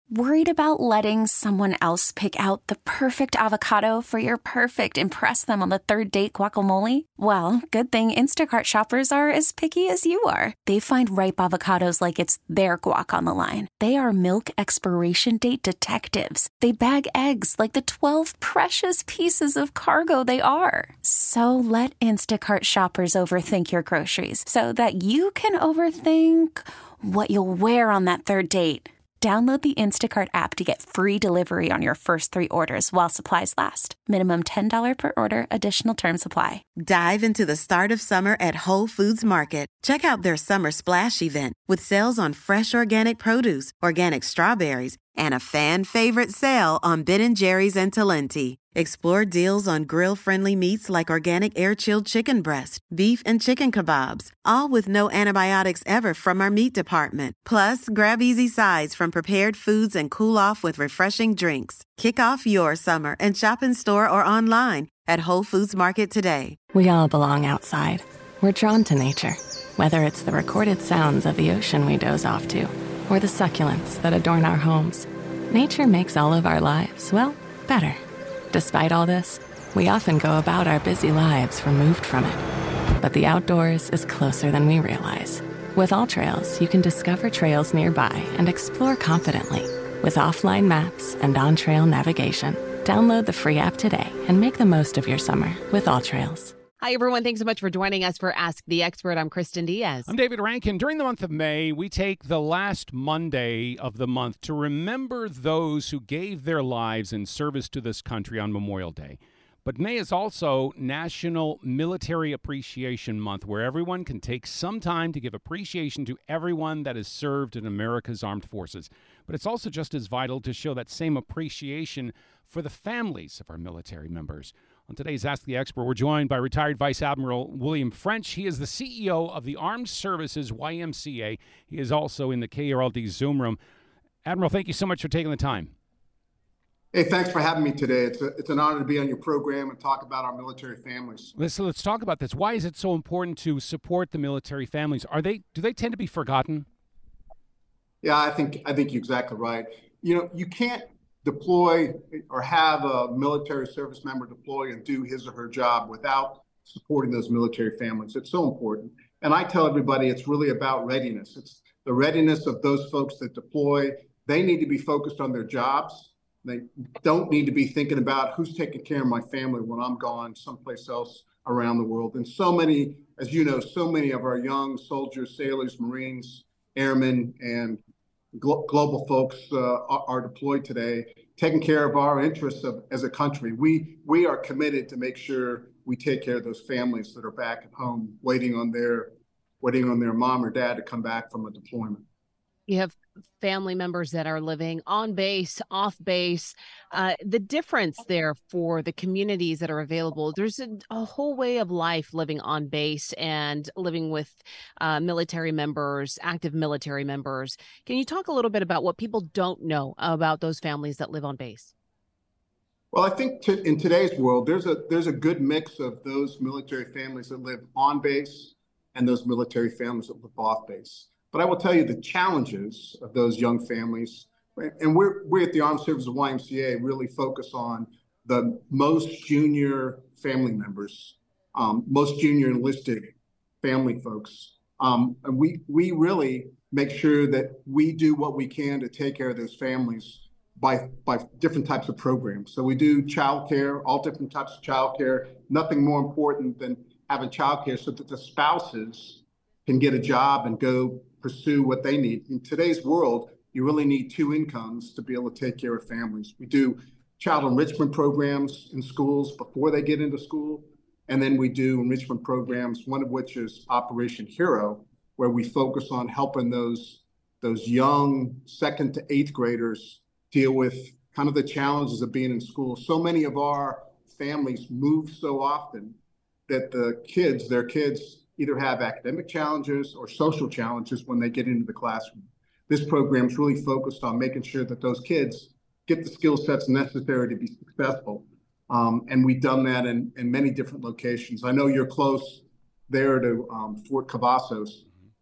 Worried about letting someone else pick out the perfect avocado for your perfect impress them on the third date guacamole? Well, good thing Instacart shoppers are as picky as you are. They find ripe avocados like it's their guac on the line. They are milk expiration date detectives. They bag eggs like the 12 precious pieces of cargo they are. So let Instacart shoppers overthink your groceries so that you can overthink what you'll wear on that third date. Download the Instacart app to get free delivery on your first 3 orders while supplies last. Minimum $10 per order. Additional terms apply. Dive into the start of summer at Whole Foods Market. Check out their Summer Splash event with sales on fresh organic produce, organic strawberries, and a fan-favorite sale on Ben & Jerry's and Talenti. Explore deals on grill-friendly meats like organic air-chilled chicken breast, beef and chicken kebabs, all with no antibiotics ever from our meat department. Plus, grab easy sides from prepared foods and cool off with refreshing drinks. Kick off your summer and shop in store or online at Whole Foods Market today. We all belong outside. We're drawn to nature, whether it's the recorded sounds of the ocean we doze off to, or the succulents that adorn our homes. Nature makes all of our lives, well, better. Despite all this, we often go about our busy lives removed from it. But the outdoors is closer than we realize. With AllTrails, you can discover trails nearby and explore confidently. With offline maps and on-trail navigation, download the free app today and make the most of your summer with AllTrails. Hi, everyone. Thanks so much for joining us for Ask the Expert. I'm Kristen Diaz. I'm David Rankin. During the month of May, we take the last Monday of the month to remember those who gave their lives in service to this country on Memorial Day. But May is also National Military Appreciation Month, where everyone can take some time to give appreciation to everyone that has served in America's armed forces. But it's also just as vital to show that same appreciation for the families of our military members. On today's Ask the Expert, we're joined by retired Vice Admiral William French. He is the CEO of the Armed Services YMCA. He is also in the KRLD Zoom room. Admiral, thank you so much for taking the time. Hey, thanks for having me today. It's an honor to be on your program and talk about our military families. Let's talk about this. Why is it so important to support the military families? Do they tend to be forgotten? Yeah, I think you're exactly right. You know, you can't deploy or have a military service member deploy and do his or her job without supporting those military families. It's so important. And I tell everybody it's really about readiness. It's the readiness of those folks that deploy. They need to be focused on their jobs. They don't need to be thinking about who's taking care of my family when I'm gone someplace else around the world. And so many, as you know, so many of our young soldiers, sailors, Marines, airmen, and global folks are deployed today, taking care of our interests as a country. We are committed to make sure we take care of those families that are back at home, waiting on their mom or dad to come back from a deployment. You have family members that are living on base, off base. The difference there for the communities that are available, there's a whole way of life living on base and living with military members, active military members. Can you talk a little bit about what people don't know about those families that live on base? Well, I think in today's world, there's a good mix of those military families that live on base and those military families that live off base. But I will tell you the challenges of those young families, and we at the Armed Services YMCA really focus on the most junior family members, most junior enlisted family folks. And we really make sure that we do what we can to take care of those families by different types of programs. So we do childcare, all different types of childcare. Nothing more important than having childcare so that the spouses can get a job and go pursue what they need. In today's world, you really need 2 incomes to be able to take care of families. We do child enrichment programs in schools before they get into school. And then we do enrichment programs, one of which is Operation Hero, where we focus on helping those young 2nd to 8th graders deal with kind of the challenges of being in school. So many of our families move so often that their kids either have academic challenges or social challenges when they get into the classroom. This program is really focused on making sure that those kids get the skill sets necessary to be successful. And we've done that in many different locations. I know you're close there to Fort Cavazos.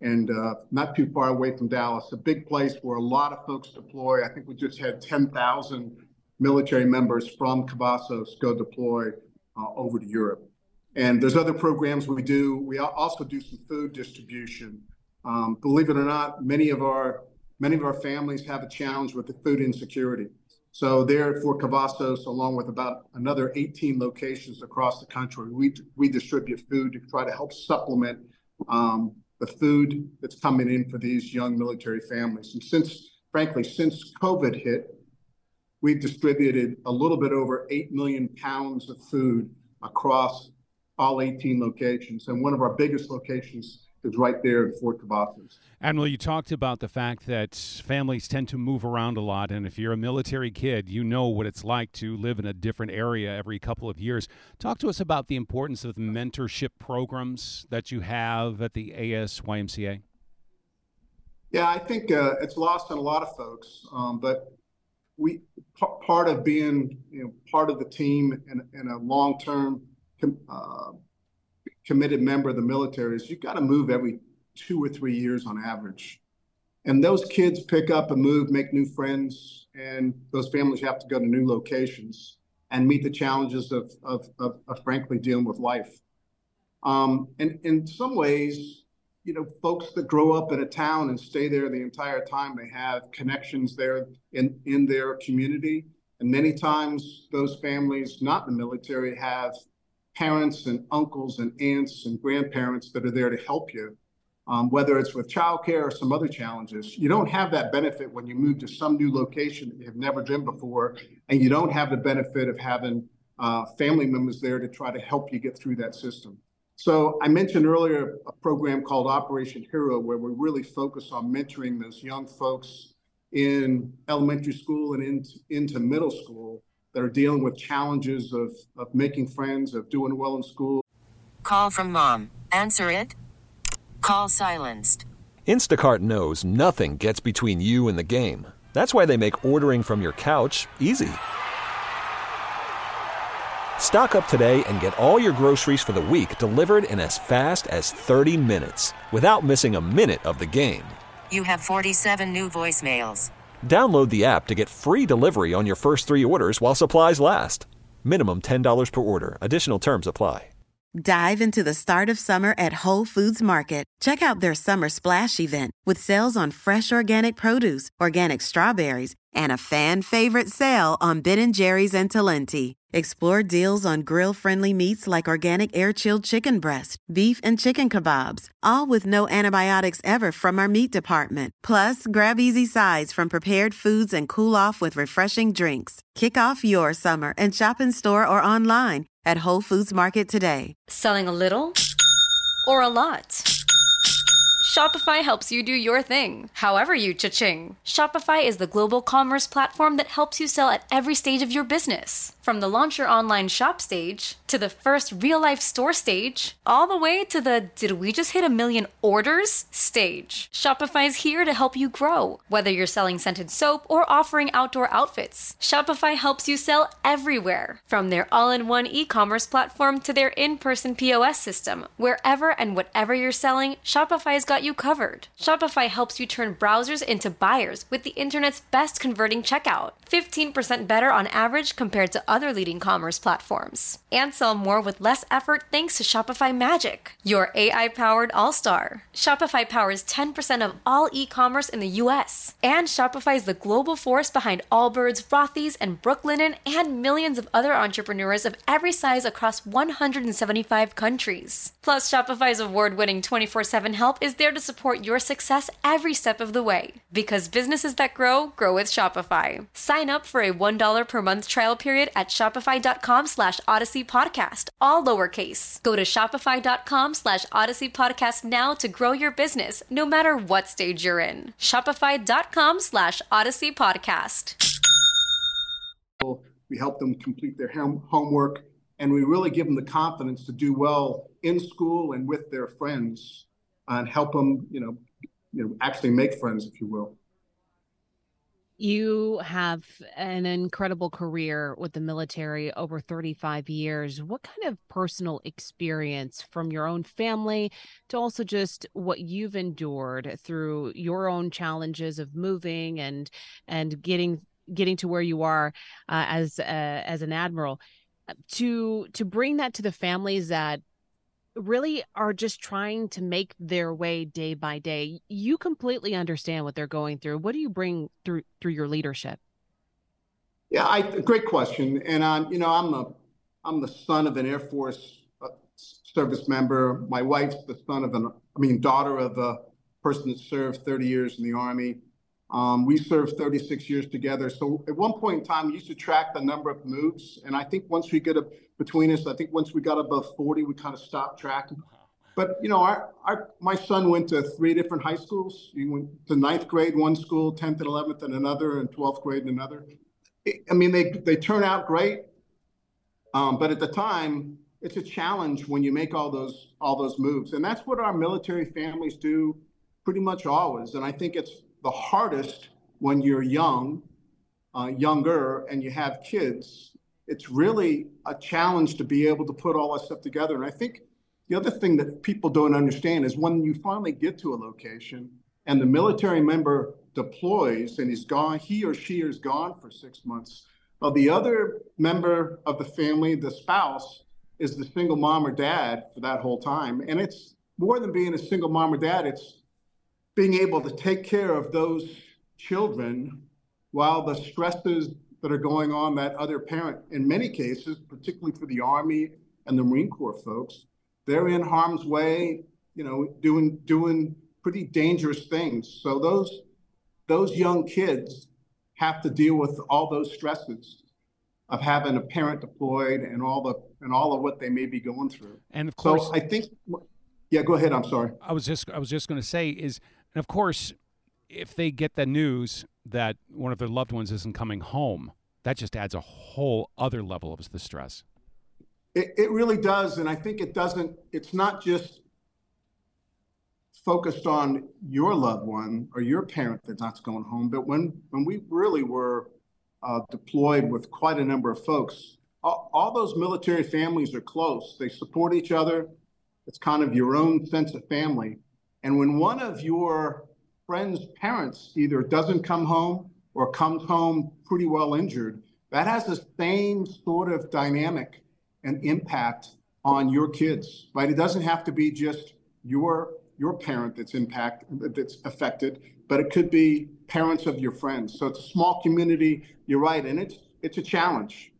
and not too far away from Dallas, a big place where a lot of folks deploy. I think we just had 10,000 military members from Cavazos go deploy over to Europe. And there's other programs we do. We also do some food distribution. Believe it or not, many of our families have a challenge with the food insecurity. So there for Cavazos, along with about another 18 locations across the country, we distribute food to try to help supplement the food that's coming in for these young military families. And since COVID hit, we've distributed a little bit over 8 million pounds of food across all 18 locations. And one of our biggest locations is right there in Fort Cavazos. Admiral, you talked about the fact that families tend to move around a lot, and if you're a military kid, you know what it's like to live in a different area every couple of years. Talk to us about the importance of the mentorship programs that you have at the ASYMCA. Yeah, I think it's lost on a lot of folks, but part of being part of the team and a long-term committed member of the military is you've got to move every 2 or 3 years on average. And those kids pick up and move, make new friends, and those families have to go to new locations and meet the challenges of frankly dealing with life. And in some ways, folks that grow up in a town and stay there the entire time, they have connections there in their community. And many times those families not in the military have parents and uncles and aunts and grandparents that are there to help you, whether it's with childcare or some other challenges. You don't have that benefit when you move to some new location that you've never been before, and you don't have the benefit of having family members there to try to help you get through that system. So I mentioned earlier a program called Operation Hero, where we really focus on mentoring those young folks in elementary school and into middle school that are dealing with challenges of making friends, of doing well in school. Call from mom. Answer it. Call silenced. Instacart knows nothing gets between you and the game. That's why they make ordering from your couch easy. Stock up today and get all your groceries for the week delivered in as fast as 30 minutes without missing a minute of the game. You have 47 new voicemails. Download the app to get free delivery on your first 3 orders while supplies last. Minimum $10 per order. Additional terms apply. Dive into the start of summer at Whole Foods Market. Check out their Summer Splash event with sales on fresh organic produce, organic strawberries, and a fan-favorite sale on Ben & Jerry's and Talenti. Explore deals on grill-friendly meats like organic air-chilled chicken breast, beef and chicken kebabs, all with no antibiotics ever from our meat department. Plus, grab easy sides from prepared foods and cool off with refreshing drinks. Kick off your summer and shop in store or online at Whole Foods Market today. Selling a little or a lot? Shopify helps you do your thing, however you cha-ching. Shopify is the global commerce platform that helps you sell at every stage of your business. From the launch your online shop stage, to the first real-life store stage, all the way to the did we just hit 1 million orders stage. Shopify is here to help you grow. Whether you're selling scented soap or offering outdoor outfits, Shopify helps you sell everywhere. From their all-in-one e-commerce platform to their in-person POS system, wherever and whatever you're selling, Shopify's got you covered. Shopify helps you turn browsers into buyers with the internet's best converting checkout. 15% better on average compared to other leading commerce platforms. And sell more with less effort thanks to Shopify Magic, your AI-powered all-star. Shopify powers 10% of all e-commerce in the U.S. And Shopify is the global force behind Allbirds, Rothy's, and Brooklinen, and millions of other entrepreneurs of every size across 175 countries. Plus, Shopify's award-winning 24/7 help is there to support your success every step of the way. Because businesses that grow, grow with Shopify. Sign up for a $1 per month trial period at shopify.com/Odyssey Podcast, all lowercase. Go to shopify.com/Odyssey Podcast now to grow your business, no matter what stage you're in. Shopify.com/Odyssey Podcast. We help them complete their homework, and we really give them the confidence to do well in school and with their friends, and help them, actually make friends, if you will. You have an incredible career with the military, over 35 years. What kind of personal experience from your own family to also just what you've endured through your own challenges of moving and getting to where you are as an admiral, to bring that to the families that really are just trying to make their way day by day? You completely understand what they're going through. What do you bring through your leadership? Yeah, great question. And I'm the son of an Air Force service member. My wife's the daughter of a person that served 30 years in the Army. We served 36 years together. So at one point in time, we used to track the number of moves. And I think once we got above 40, we kind of stopped tracking. But, my son went to 3 different high schools. He went to 9th grade, one school, 10th and 11th in another, and 12th grade in another. They turn out great. But at the time, it's a challenge when you make all those moves. And that's what our military families do pretty much always. And I think it's the hardest when you're younger, and you have kids. It's really a challenge to be able to put all that stuff together. And I think the other thing that people don't understand is when you finally get to a location and the military member deploys and he or she is gone for 6 months, the other member of the family, the spouse, is the single mom or dad for that whole time. And it's more than being a single mom or dad. It's being able to take care of those children while the stresses that are going on that other parent, in many cases, particularly for the Army and the Marine Corps folks, they're in harm's way, doing pretty dangerous things. So those young kids have to deal with all those stresses of having a parent deployed and all of what they may be going through. And of course, so I think, yeah, go ahead. I'm sorry. I was just going to say and of course, if they get the news that one of their loved ones isn't coming home, that just adds a whole other level of the stress. It really does. And I think it's not just focused on your loved one or your parent that's not going home, but when we really were deployed with quite a number of folks, all those military families are close. They support each other. It's kind of your own sense of family. And when one of your friend's parents either doesn't come home or comes home pretty well injured, that has the same sort of dynamic and impact on your kids, right? It doesn't have to be just your parent that's affected, but it could be parents of your friends. So it's a small community. You're right, and it's a challenge.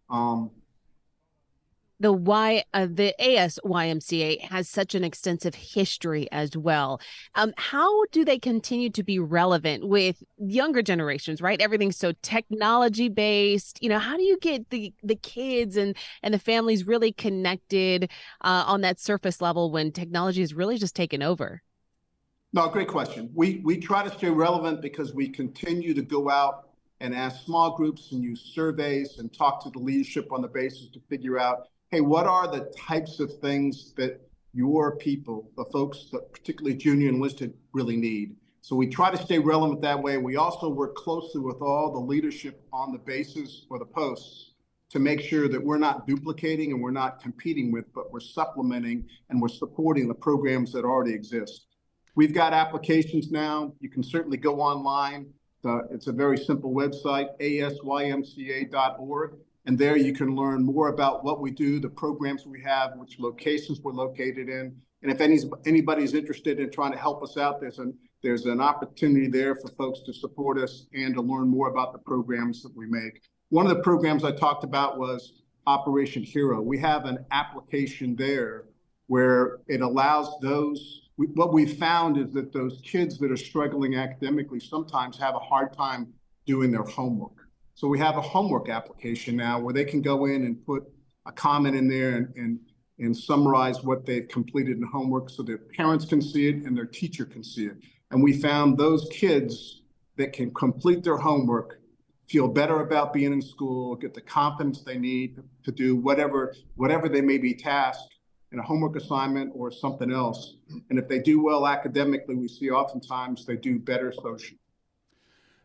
The ASYMCA has such an extensive history as well. How do they continue to be relevant with younger generations, right? Everything's so technology based. How do you get the kids and the families really connected on that surface level when technology has really just taken over? No, great question. We try to stay relevant because we continue to go out and ask small groups and use surveys and talk to the leadership on the basis to figure out, hey, what are the types of things that your people, the folks, that particularly junior enlisted, really need? So we try to stay relevant that way. We also work closely with all the leadership on the bases or the posts to make sure that we're not duplicating and we're not competing with, but we're supplementing and we're supporting the programs that already exist. We've got applications now. You can certainly go online. It's a very simple website, asymca.org. And there you can learn more about what we do, the programs we have, which locations we're located in. And if anybody's interested in trying to help us out, there's an opportunity there for folks to support us and to learn more about the programs that we make. One of the programs I talked about was Operation Hero. We have an application there where it allows what we found is that those kids that are struggling academically sometimes have a hard time doing their homework. So we have a homework application now where they can go in and put a comment in there and summarize what they've completed in homework so their parents can see it and their teacher can see it. And we found those kids that can complete their homework feel better about being in school, get the confidence they need to do whatever they may be tasked in a homework assignment or something else. And if they do well academically, we see oftentimes they do better socially.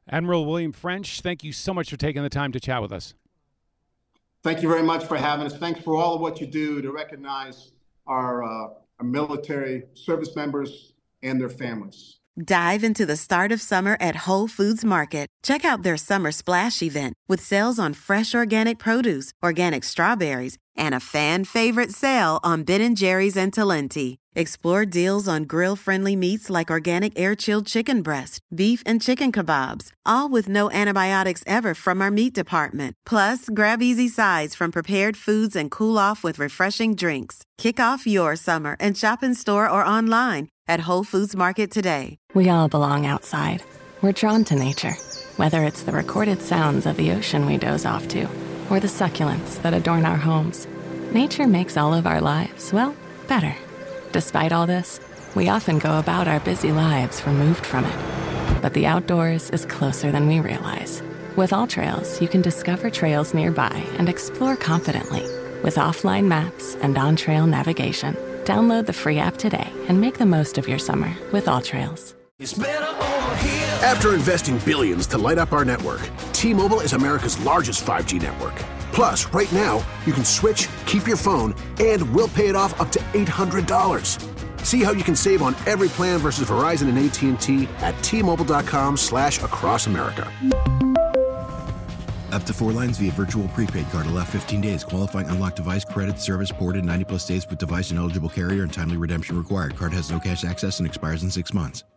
Admiral William French, thank you so much for taking the time to chat with us. Thank you very much for having us. Thanks for all of what you do to recognize our military service members and their families. Dive into the start of summer at Whole Foods Market. Check out their Summer Splash event with sales on fresh organic produce, organic strawberries, and a fan-favorite sale on Ben & Jerry's and Talenti. Explore deals on grill-friendly meats like organic air-chilled chicken breast, beef and chicken kebabs, all with no antibiotics ever from our meat department. Plus, grab easy sides from prepared foods and cool off with refreshing drinks. Kick off your summer and shop in store or online at Whole Foods Market today. We all belong outside. We're drawn to nature, whether it's the recorded sounds of the ocean we doze off to, or the succulents that adorn our homes. Nature makes all of our lives, well, better. Despite all this, we often go about our busy lives removed from it. But the outdoors is closer than we realize. With AllTrails, you can discover trails nearby and explore confidently. With offline maps and on-trail navigation, download the free app today and make the most of your summer with AllTrails. After investing billions to light up our network, T-Mobile is America's largest 5G network. Plus, right now, you can switch, keep your phone, and we'll pay it off up to $800. See how you can save on every plan versus Verizon and AT&T at T-Mobile.com/across America. Up to 4 lines via virtual prepaid card. Allow 15 days. Qualifying unlocked device credit service ported 90 plus days with device and eligible carrier and timely redemption required. Card has no cash access and expires in 6 months.